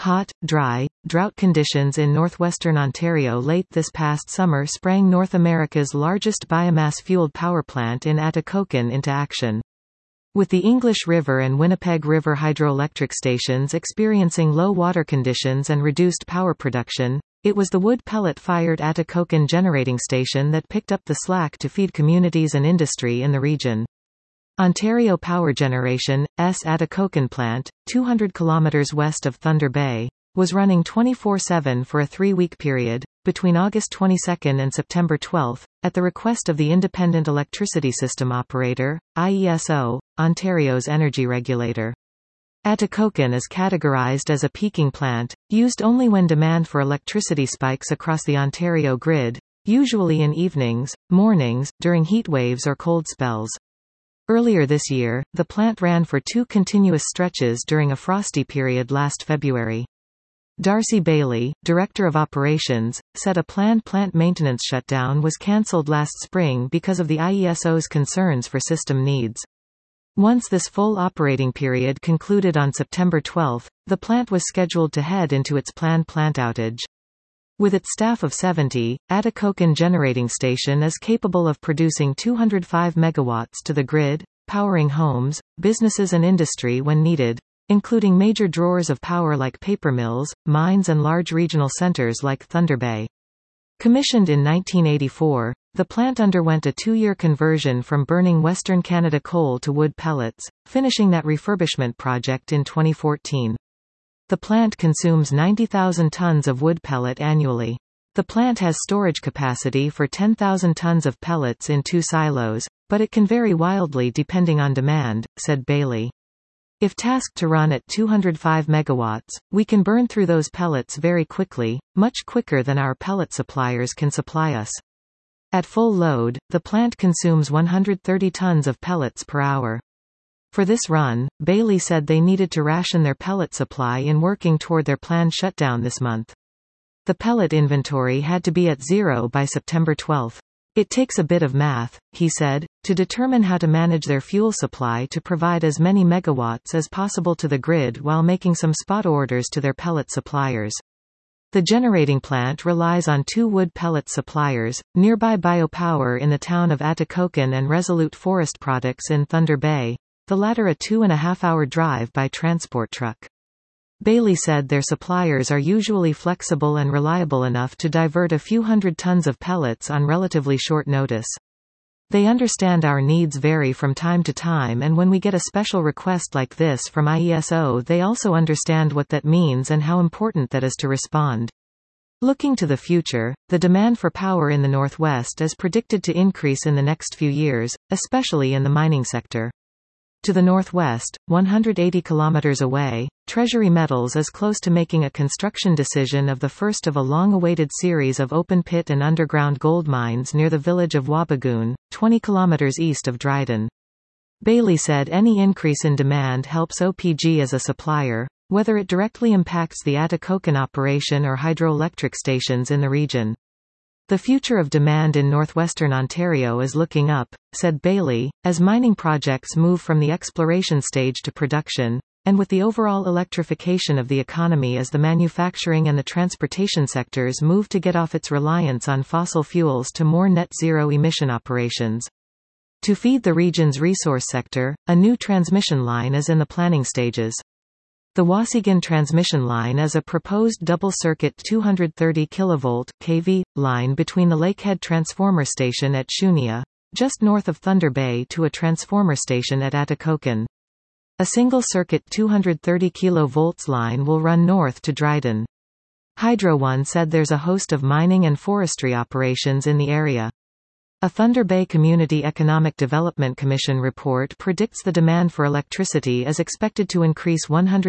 Hot, dry, drought conditions in northwestern Ontario late this past summer sprang North America's largest biomass-fueled power plant in Atikokan into action. With the English River and Winnipeg River hydroelectric stations experiencing low water conditions and reduced power production, it was the wood pellet-fired Atikokan generating station that picked up the slack to feed communities and industry in the region. Ontario Power Generation's Atikokan plant, 200 km west of Thunder Bay, was running 24/7 for a 3-week period, between August 22 and September 12, at the request of the Independent Electricity System Operator, IESO, Ontario's energy regulator. Atikokan is categorized as a peaking plant, used only when demand for electricity spikes across the Ontario grid, usually in evenings, mornings, during heat waves or cold spells. Earlier this year, the plant ran for 2 continuous stretches during a frosty period last February. Darcy Bailey, Director of Operations, said a planned plant maintenance shutdown was cancelled last spring because of the IESO's concerns for system needs. Once this full operating period concluded on September 12, the plant was scheduled to head into its planned plant outage. With its staff of 70, Atikokan Generating Station is capable of producing 205 megawatts to the grid, powering homes, businesses and industry when needed, including major drawers of power like paper mills, mines and large regional centers like Thunder Bay. Commissioned in 1984, the plant underwent a 2-year conversion from burning Western Canada coal to wood pellets, finishing that refurbishment project in 2014. The plant consumes 90,000 tons of wood pellet annually. The plant has storage capacity for 10,000 tons of pellets in 2 silos, but it can vary wildly depending on demand, said Bailey. If tasked to run at 205 megawatts, we can burn through those pellets very quickly, much quicker than our pellet suppliers can supply us. At full load, the plant consumes 130 tons of pellets per hour. For this run, Bailey said they needed to ration their pellet supply in working toward their planned shutdown this month. The pellet inventory had to be at 0 by September 12. It takes a bit of math, he said, to determine how to manage their fuel supply to provide as many megawatts as possible to the grid while making some spot orders to their pellet suppliers. The generating plant relies on 2 wood pellet suppliers, Nearby Biopower in the town of Atikokan and Resolute Forest Products in Thunder Bay, the latter a 2.5-hour drive by transport truck. Bailey said their suppliers are usually flexible and reliable enough to divert a few hundred tons of pellets on relatively short notice. They understand our needs vary from time to time, and when we get a special request like this from IESO, they also understand what that means and how important that is to respond. Looking to the future, the demand for power in the Northwest is predicted to increase in the next few years, especially in the mining sector. To the northwest, 180 kilometers away, Treasury Metals is close to making a construction decision of the first of a long-awaited series of open-pit and underground gold mines near the village of Wabigoon, 20 kilometers east of Dryden. Bailey said any increase in demand helps OPG as a supplier, whether it directly impacts the Atikokan operation or hydroelectric stations in the region. The future of demand in northwestern Ontario is looking up, said Bailey, as mining projects move from the exploration stage to production, and with the overall electrification of the economy as the manufacturing and the transportation sectors move to get off its reliance on fossil fuels to more net-zero emission operations. To feed the region's resource sector, a new transmission line is in the planning stages. The Waasigan transmission line is a proposed double-circuit 230 kV (kV) line between the Lakehead transformer station at Shunia, just north of Thunder Bay, to a transformer station at Atikokan. A single-circuit 230 kV line will run north to Dryden. Hydro One said there's a host of mining and forestry operations in the area. A Thunder Bay Community Economic Development Commission report predicts the demand for electricity is expected to increase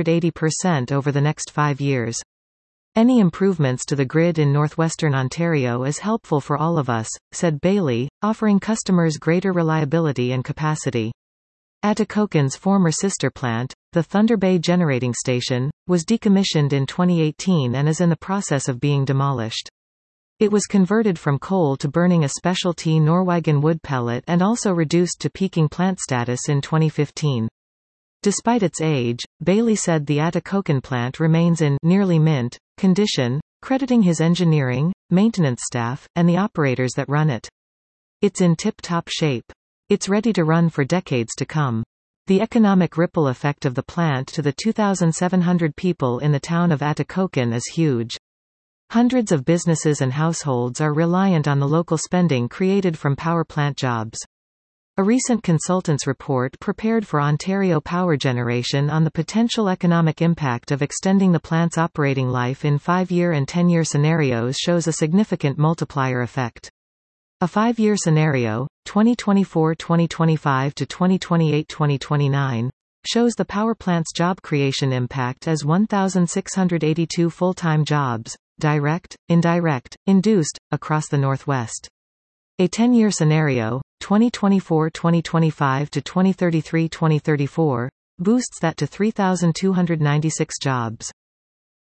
180% over the next 5 years. Any improvements to the grid in northwestern Ontario is helpful for all of us, said Bailey, offering customers greater reliability and capacity. Atikokan's former sister plant, the Thunder Bay Generating Station, was decommissioned in 2018 and is in the process of being demolished. It was converted from coal to burning a specialty Norwegian wood pellet and also reduced to peaking plant status in 2015. Despite its age, Bailey said the Atikokan plant remains in nearly mint condition, crediting his engineering, maintenance staff, and the operators that run it. It's in tip-top shape. It's ready to run for decades to come. The economic ripple effect of the plant to the 2,700 people in the town of Atikokan is huge. Hundreds of businesses and households are reliant on the local spending created from power plant jobs. A recent consultants report prepared for Ontario Power Generation on the potential economic impact of extending the plant's operating life in 5-year and 10-year scenarios shows a significant multiplier effect. A 5-year scenario, 2024-2025 to 2028-2029, shows the power plant's job creation impact as 1,682 full-time jobs, direct, indirect, induced, across the Northwest. A 10-year scenario, 2024-2025 to 2033-2034, boosts that to 3,296 jobs.